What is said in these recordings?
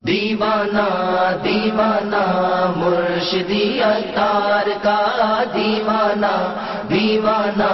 دیوانہ دیوانہ مرشدی عطار کا، دیوانہ دیوانہ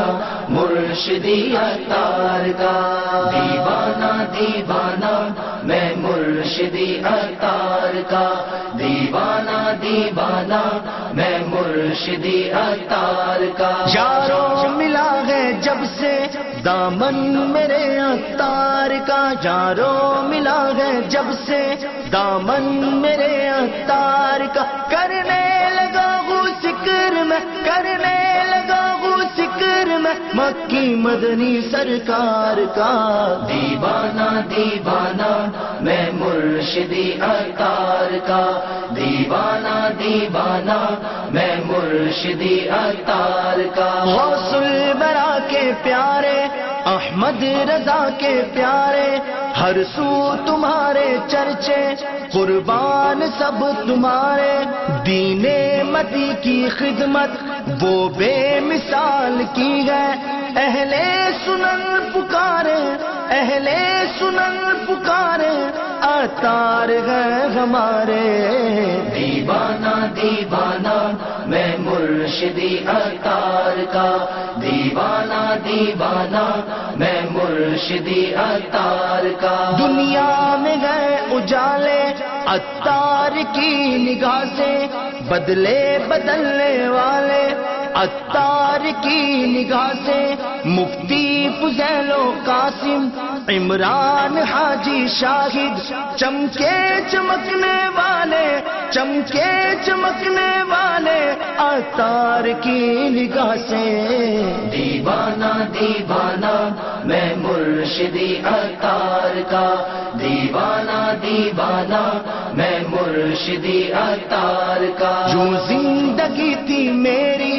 مرشدی عطار کا، دیوانہ دیوانہ میں مرشدی عطار کا، دیوانہ دیوانہ میں مرشدی عطار کا۔ یارو ملا ہے جب سے دامن میرے عطار کا، یارو ملا ہے جب سے دامن میرے عطار کا، کرنے لگا ہوں ذکر میں، کرنے لگا ہوں ذکر میں مکی مدنی سرکار کا، دیوانہ دیوانہ میں مرشدی عطار کا، دیوانہ دیوانہ میں مرشدی عطار کا۔ غوث البرا کے پیارے، احمد رضا کے پیارے، ہر سو تمہارے چرچے، قربان سب تمہارے، دین مدی کی خدمت وہ بے مثال کی ہے، اہل سنن پکارے، اہل سنن پکارے، عطار ہے ہمارے۔ دیوانہ دیوانہ میں مرشدی عطار کا، دیوانہ دیوانہ میں مرشدی عطار کا۔ دنیا میں گئے اجالے عطار کی نگاہ سے، بدلے بدلنے والے عطار کی نگاہ سے، مفتی فضیل و قاسم، عمران حاجی شاہد، چمکے چمکنے والے، چمکے چمکنے والے عطار کی نگاہ سے۔ دیوانہ دیوانہ میں مرشدی عطار کا، دیوانہ دیوانہ میں مرشدی عطار کا۔ جو زندگی تھی میری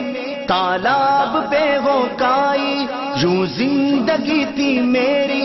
تالاب پہ وہ کائی، یوں زندگی تھی میری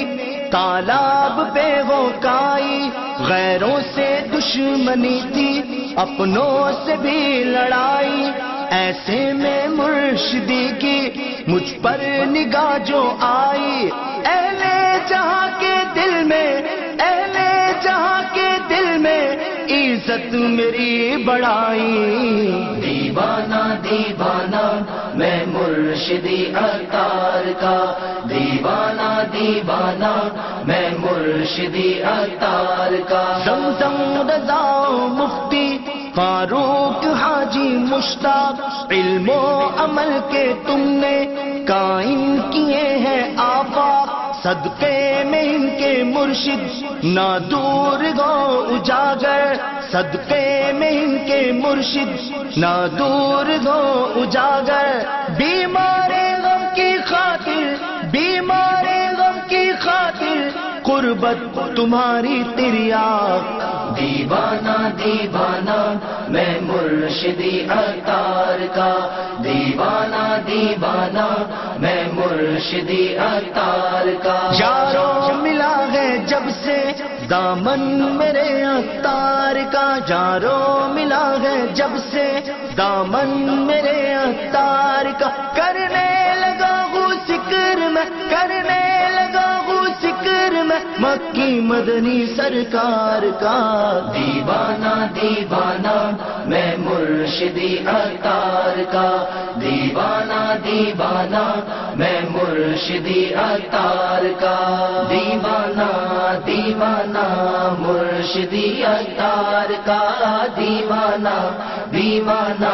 تالاب پہ وہ کائی، غیروں سے دشمنی تھی اپنوں سے بھی لڑائی، ایسے میں مرشدی کی مجھ پر نگاہ جو آئی، اہل جہاں کے دل میں، اہل جہاں کے دل میں عزت میری بڑھائی۔ دیوانہ دیوانہ میں مرشدی عطار کا، دیوانہ دیوانہ میں مرشدی عطار کا۔ زمزم رضا مفتی فاروق حاجی مشتاق، علم و عمل کے تم نے قائم کیے ہیں آفاق، صدقے میں ان کے مرشد نہ دور گو اجاگر، صدقے میں ان کے مرشد نہ دور گو اجاگر، بیمار غم کی خاطر، بیمار غم کی خاطر قربت تمہاری تریاق۔ دیوانہ دیوانہ میں مرشدی عطار کا، دیوانہ دیوانہ میں مرشدی عطار کا۔ یارو ملا ہے جب سے دامن میرے عطار کا، یارو ملا ہے جب سے دامن میرے عطار کا، کرنے لگا ہوں ذکر میں، کرنے لگا ہوں ذکر میں مکی مدنی سرکار کا۔ دیوانہ دیوانہ میں مرشدی عطار کا، دیوانہ دیوانہ میں مرشدی عطار کا، دیوانہ دیوانہ مرشدی عطار کا، دیوانہ دیوانہ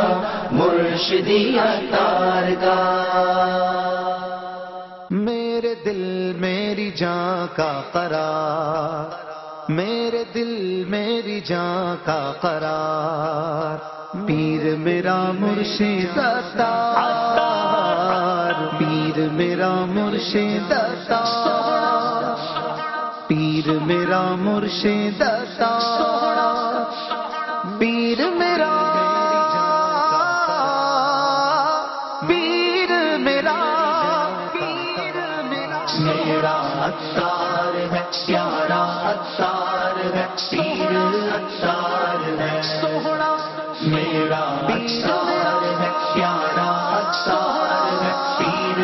مرشدی عطار کا۔ میرے دل میری جان کا قرار، میرے دل میری جان کا قرار، پیر میرا مرشد عطار، پیر میرا مرشد عطار، پیر میرا مرشد عطار، پیر میرا، میرا عطار ہے پیارا عطار ہے، پیر عطار ہے سوہنا، میرا عطار ہے پیارا عطار ہے، پیر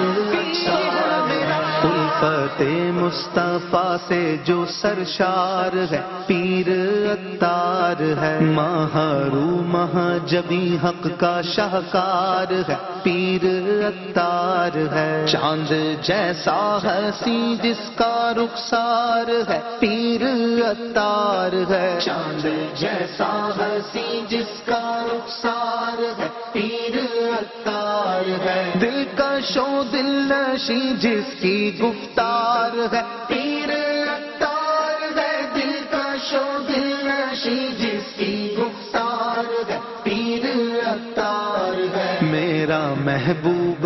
عطار ہے۔ الفت مصطفیٰ سے جو سرشار ہے، پیر عطار ہے، محروم جبی حق کا شاہکار ہے، پیر عطار ہے، چاند جیسا ہنسی جس کا رخسار ہے، پیر عطار ہے، چاند جیسا ہنسی جس کا رخسار ہے، پیر عطار ہے، دلکش و دل نشی جس کی گفتار ہے، پیر عطار ہے، دلکش و دل نشی جس کی گفتار ہے، پیر عطار ہے، میرا محبوب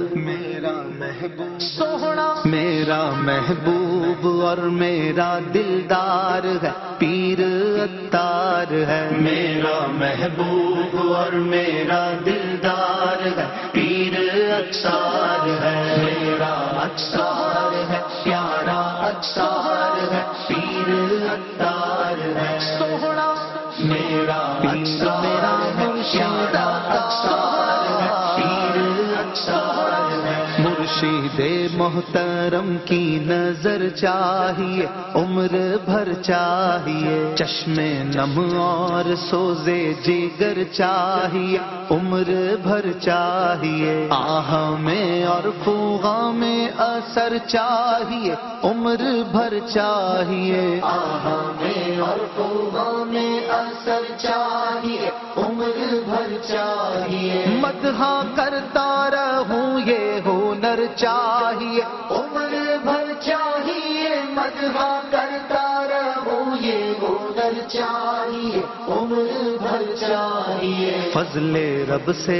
سوہنا میرا محبوب اور میرا دلدار ہے، پیر عطار ہے، میرا محبوب اور میرا دلدار ہے، پیر عطار ہے، میرا عطار ہے، پیارا عطار ہے، پیر عطار ہے، سوہنا میرا میرا مرشد عطار ہے، پیر عطار ہے، مرشد محترم کی نظر چاہیے، عمر بھر چاہیے، چشم نم اور سوزے جگر چاہیے، عمر بھر چاہیے، آہ میں اور فوغا میں اثر چاہیے، عمر بھر چاہیے، آہ میں اور فوغا میں اثر چاہیے، عمر بھر چاہیے، مدح کرتا رہوں یہ ہنر چاہیے، عمر بھر چاہیے، مدح کرتا رہوں یہ ہنر چاہیے، عمر بھر چاہیے، فضل رب سے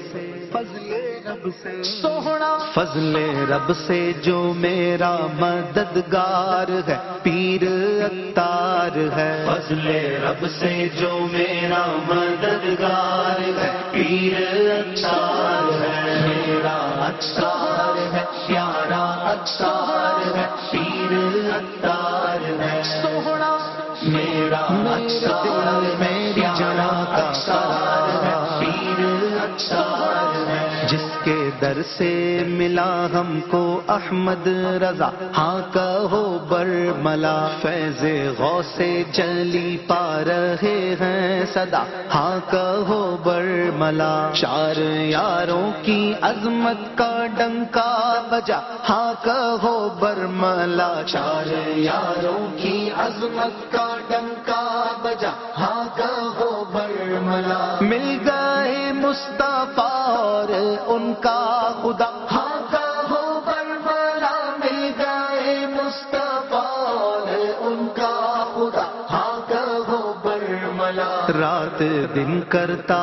سوہنا فضل رب سے جو میرا مددگار ہے، پیر عطار ہے، فضل رب سے جو میرا مددگار ہے، پیر عطار ہے، میرا عطار ہے، پیارا عطار ہے، پیر عطار ہے، سوہنا میرا عطار ہے، پیارا عطار ہے، پیر عطار ہے، جس کے در سے ملا ہم کو احمد رضا، ہاں کہو برملا، فیض غوث جلی پا رہے ہیں صدا، ہاں کہو برملا، چار یاروں کی عظمت کا ڈنکا بجا، ہاں کہو برملا، چار یاروں کی عظمت کا ڈنکا بجا، ہاں کہو برملا، مل گئے مصطفیٰ اور ان کا خدا، ہاں کہو برملا، مل گئے مصطفیٰ اور ان کا خدا، ہاں کہو برملا، رات دن کرتا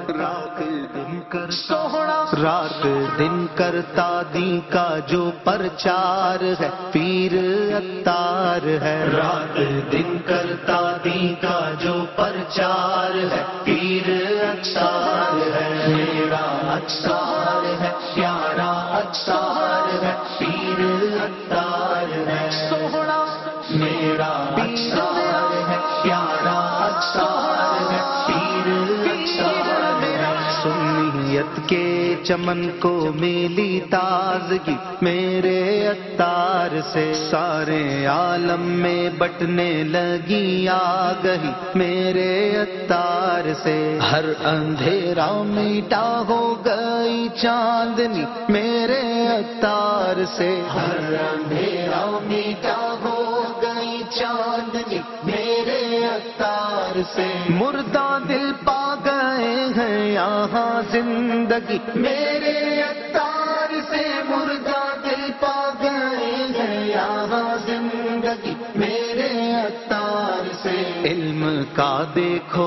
سوہنا رات دن کرتا دین کا جو پرچار ہے، پیر عطار ہے، رات دن کرتا دین کا جو پرچار ہے، پیر عطار ہے، میرا عطار ہے، پیارا عطار ہے، پیر عطار ہے، سوہنا میرا عطار ہے، پیارا عطار ہے، پیر عطار ہے، سنیت کے چمن کو ملی تازگی میرے عطار سے، سارے عالم میں بٹنے لگی آگہی میرے عطار سے، ہر اندھیرا میٹا ہو گئی چاندنی میرے عطار سے، ہر اندھیرا میٹا ہو گئی چاندنی میرے عطار سے، مردہ دل پا گئے ہیں یہاں زندگی میرے عطار سے، مردہ دل پا گئے ہیں یہاں زندگی میرے عطار سے، علم کا دیکھو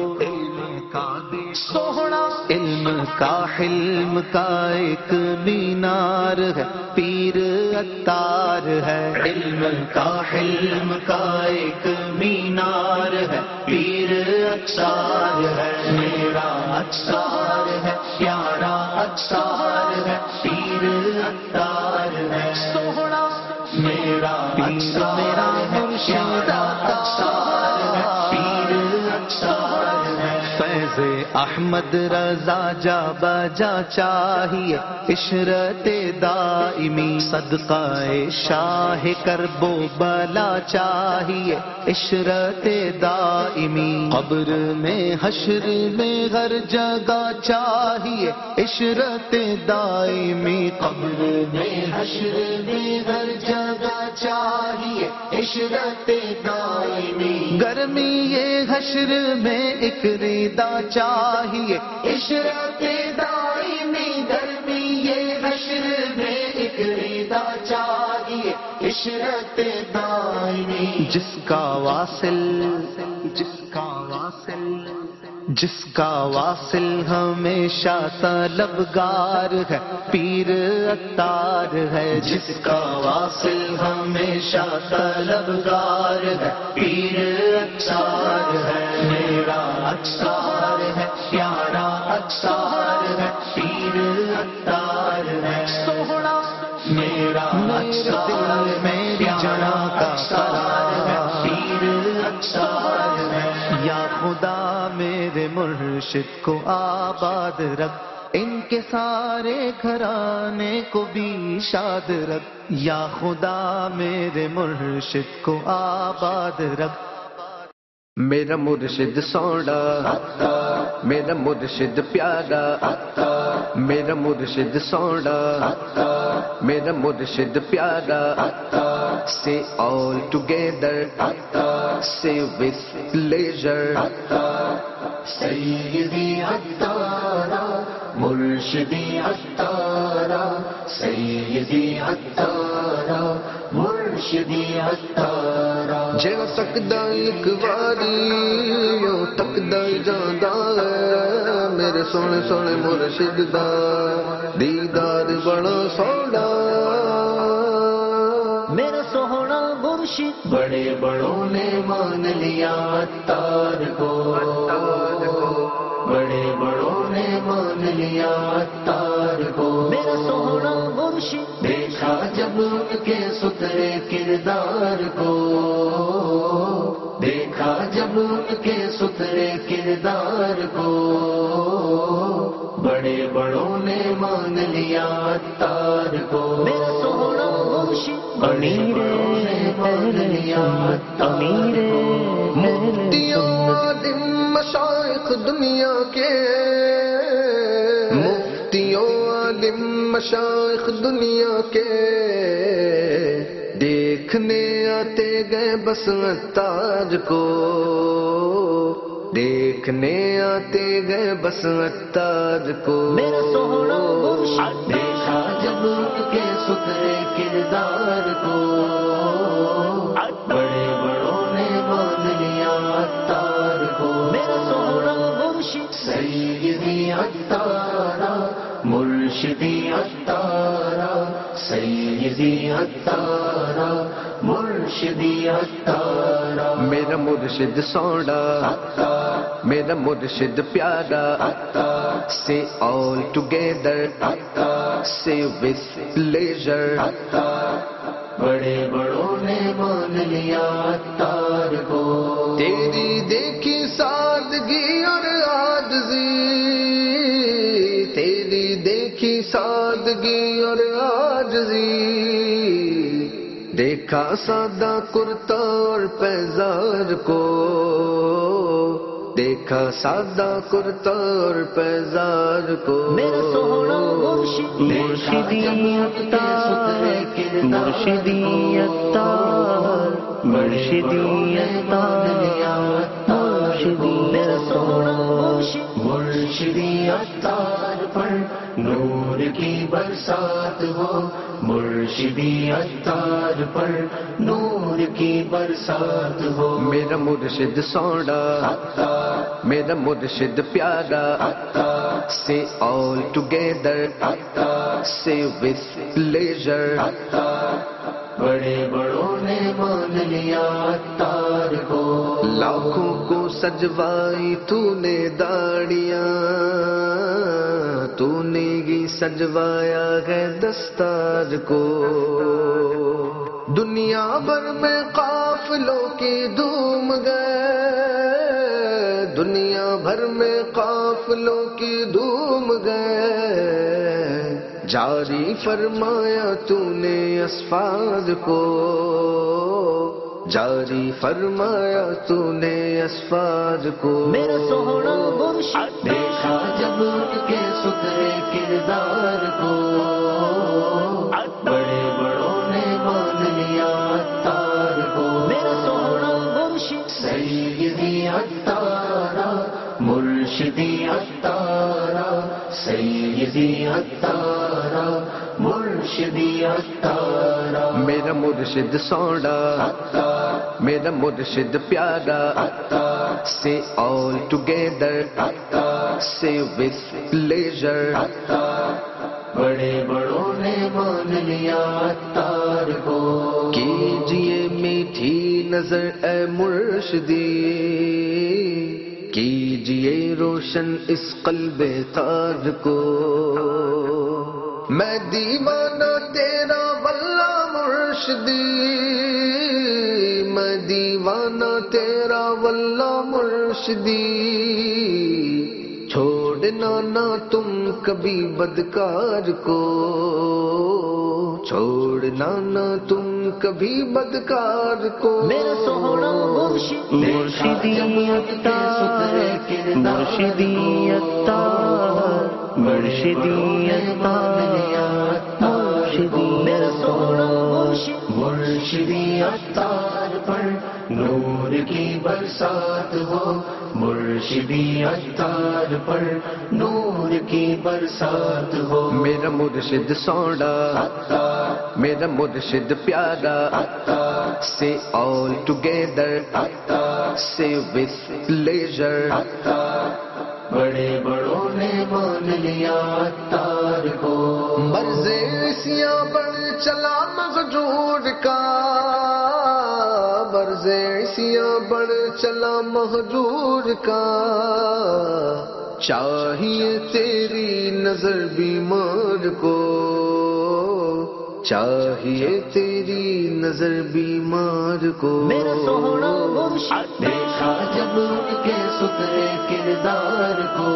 سوہنا علم کا حلم کا ایک مینار ہے، پیر عطار ہے، علم کا حلم کا ایک مینار ہے، پیر عطار ہے، میرا عطار ہے، پیارا عطار ہے، پیر عطار ہے، سوہنا میرا عطار ہے، پیارا عطار ہے، پیر عطار ہے، فیض احمد رضا جا بجا چاہیے عشرت دائمی صدقہ شاہ کرب و بلا چاہیے عشرت دائمی قبر میں حشر میں ہر جگہ چاہیے عشرت دائمی قبر میں حشر میں ہر جگہ چاہیے عشرت دائمی گرمی یہ حشر میں ایک ردا چاہیے عشرت دائمی گرمی یہ حشر میں ایک ردا چاہیے عشرت دائمی جس کا واصل ہمیشہ طلبگار ہے پیر عطار ہے جس کا واصل ہمیشہ طلبگار ہے پیر عطار ہے میرا عطار ہے پیارا عطار ہے پیر عطار ہے سوہنا میرا عطار میری جان کا سرار ہے پیر عطار ہے یا خدا میرے مرشد کو آباد رکھ ان کے سارے گھرانے کو بھی شاد رکھ یا خدا میرے مرشد کو آباد رکھ میرا مرشد سوڑا میرا مرشد پیارا میرا مرشد سوڑا میرا مرشد پیارا say all together say with pleasure سیدی عطارا مرشدی عطارا سیدی عطارا مرشدی عطارا جڑا تکدا ایک واری او تکدا جاندا ہے میرے سونے سونے مرشد دا دیدار بڑا سوڑا میرا سوہنا مرشد بڑے بڑوں نے مان لیا عطار کو بڑے بڑوں نے مان لیا عطار کو میرا سوہنا مرشد دیکھا جب ان کے ستھرے کردار کو دیکھا جب ان کے ستھرے کردار کو بڑے بڑوں نے مان لیا عطار کو میرا سوہنا مرشد بڑے بڑوں نے مان لیا عطار کو مفتیوں عالم مشائخ دنیا کے مفتیوں عالم مشائخ دنیا کے دیکھنے آتے گئے بس عطار کو دیکھنے آتے گئے بس عطار کو میرا سوہنا مرشد دیکھا جب ان کے ستھرے کردار کو بڑے بڑوں نے مان لیا عطار کو میرا سوہنا مرشد سیدی عطارا مرشدی عطارا سیدی عطارا مرشدی عطارا میرا مرشد سوڑا میرا مرشد پیارا say all together say with pleasure بڑے بڑوں نے مان لیا عطار کو تیری دیکھی سادگی اور عاجزی تیری دیکھی سادگی اور عاجزی دیکھا سادہ کرتا اور پیزار کو دیکھا سادہ کرتا اور پیزار کو میرا سوہنا مرشد مرشدی عطار مرشدی عطار مرشدی عطار مرشدی میرا سوہنا مرشد مرشدی عطار پر نور کی برسات ہو مرشدی عطار پر نور کی برسات ہو میرا مرشد سوڑا میرا مرشد پیارا say all together say with pleasure بڑے بڑوں نے مان لیا عطار کو لاکھوں کو سجوائی تو نے داڑیاں تو نے ہی سجوایا ہے دستار کو دنیا بھر میں قافلوں کی دھوم گئے دنیا بھر میں قافلوں کی دھوم گئے، جاری فرمایا تو نے اسفار کو، جاری فرمایا تو نے اسفار کو۔ میرا سوہنا مرشد دیکھا جب ان کے ستھرے کردار کو، بڑے بڑوں نے مان لیا عطار کو۔ میرا سوہنا مرشد سیدی عطارا مرشدی عطارا، سیدی عطارا مرشدی عطارا۔ میرا مرشد سوڑا، میرا مرشد پیارا، say all together, say with pleasure. بڑے بڑوں نے مان لیا عطار کو، کیجئے میٹھی نظر اے مرشدی، کیجئے روشن اس قلب تار کو۔ میں دیوانہ تیرا واللہ مرشدی، میں دیوانہ تیرا واللہ مرشدی، چھوڑنا نہ تم کبھی بدکار کو، چھوڑنا نہ تم کبھی بدکار کو۔ میرا سوہنا مرشد مرشدی عطار، مرشدی عطار، مرشدی عطار، مرشدی۔ میرا سوہنا مرشد مرشدی عطار پر نور کی برسات ہو، مرشدی عطار پر نور کی برسات ہو۔ میرا مرشد سوڑا، میرا مرشد پیارا، say all together, say with pleasure. بڑے بڑوں نے مان لیا عطار کو، مرض عیسیاں بڑھ چلا مہجور کا، مرض عیسیاں بڑھ چلا مہجور کا، چاہیے تیری نظر بیمار کو، چاہیے تیری نظر بیمار کو۔ میرا سوہنا مرشد دیکھا جب ان کے ستھرے کردار کو،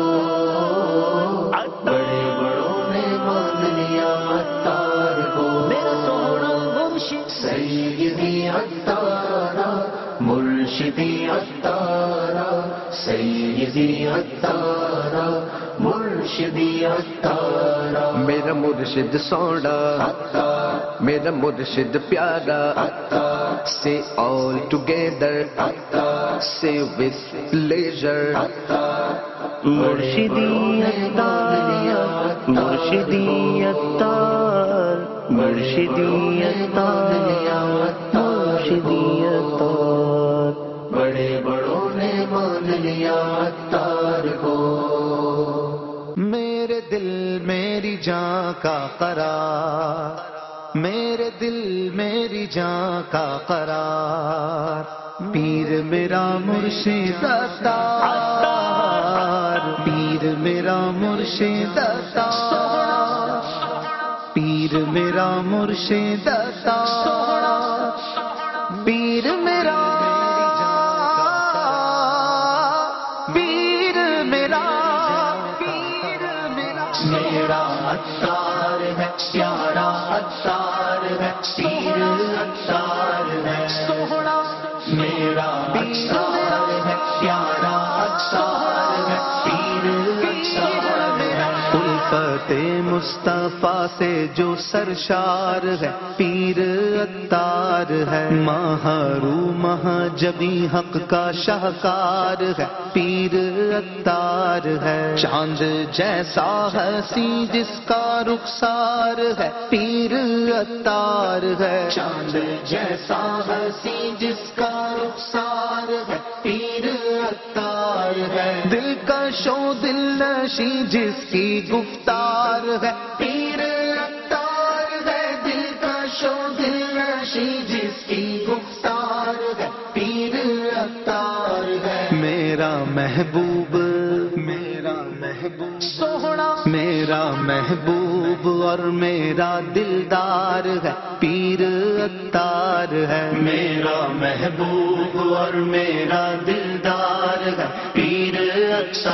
بڑے بڑوں نے مان لیا عطار کو۔ میرا سوہنا مرشد سیدی عطارا مرشدی عطارا، سیدی عطارا مرشدی عطارا۔ میرا مرشد سوڑا، میرا مرشد پیارا، say all together, say with pleasure. مرشدی Attar, مرشدی Attar, مرشدی Attar, مرشدی Attar. بڑے بڑوں نے مان لیا عطار کو، میرے دل میری جان کا قرار، میرے دل میری جان کا قرار، پیر میرا مرشد عطار، پیر میرا مرشد عطار، پیر میرا مرشد عطار، پیر میرا، پیر میرا، پیر میرا، میرا عطار ہے پیارا عطار ہے، پیر عطار ہے سوہنا، میرا عطار ہے پیارا عطار ہے، پیر عطار ہے۔ الفت مصطفیٰ سے جو سرشار ہے پیر عطار ہے، محروم جبی حق کا شاہکار ہے پیر عطار ہے، چاند جیسا ہنسی جس کا رخسار ہے پیر عطار ہے، چاند جیسا ہنسی جس کا رخسار ہے پیر عطار ہے، دل کا شو دل نشی جس کی گفتار ہے پیر عطار ہے، دل کا شو دل نشی جس کی گفتار ہے پیر عطار ہے، میرا محبوب، میرا محبوب سوہنا، میرا محبوب اور میرا دلدار ہے پیر عطار ہے، میرا محبوب اور میرا دلدار ہے پیر عطار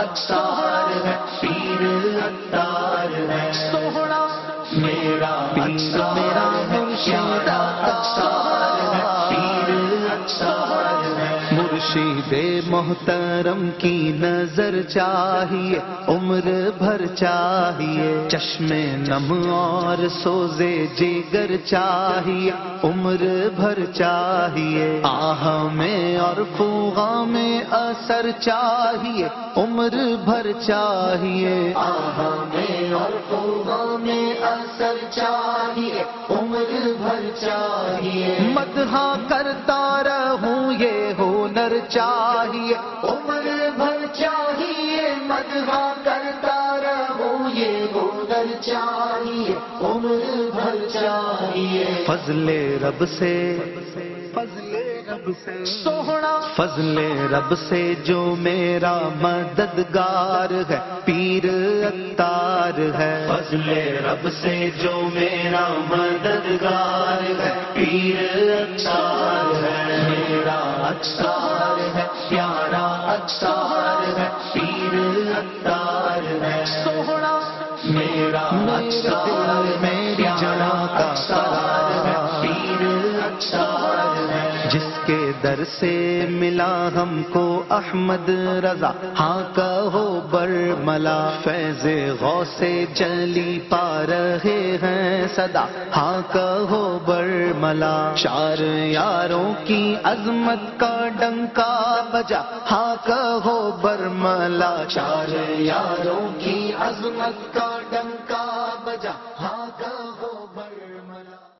عطار ہے، پیر عطار ہے، سوہنا میرا پیر میرا مرشد عطار ہے، پیر عطار ہے۔ مرشد محترم کی نظر چاہیے، عمر بھر چاہیے، چشم نم اور سوزے جگر چاہیے، عمر بھر چاہیے، آہ میں اور فوغا میں اثر چاہیے، عمر بھر چاہیے، آہ میں اور فوغا میں اثر چاہیے، عمر بھر چاہیے، مدحا کرتا رہوں یہ ہنر چاہیے، عمر بھر چاہیے، مدحا کرتا رہوں یہ ہنر چاہیے، عمر بھر چاہیے، فضل رب سے فضل رب سے سوہنا فضل رب سے جو میرا مددگار ہے، پیر عطار ہے، فضل رب سے جو میرا مددگار ہے، پیر عطار ہے، میرا عطار ہے، پیارا عطار ہے، پیر عطار ہے، سوہنا میرا عطار ہے، پیارا عطار ہے، پیر عطار ہے، جس کے در سے ملا ہم کو احمد رضا، ہاں کہو برملا، فیض غوث جلی پا رہے ہیں صدا، ہاں کہو برملا، چار یاروں کی عظمت کا ڈنکا بجا، ہاں کہو برملا، چار یاروں کی عظمت کا ڈنکا بجا، ہاں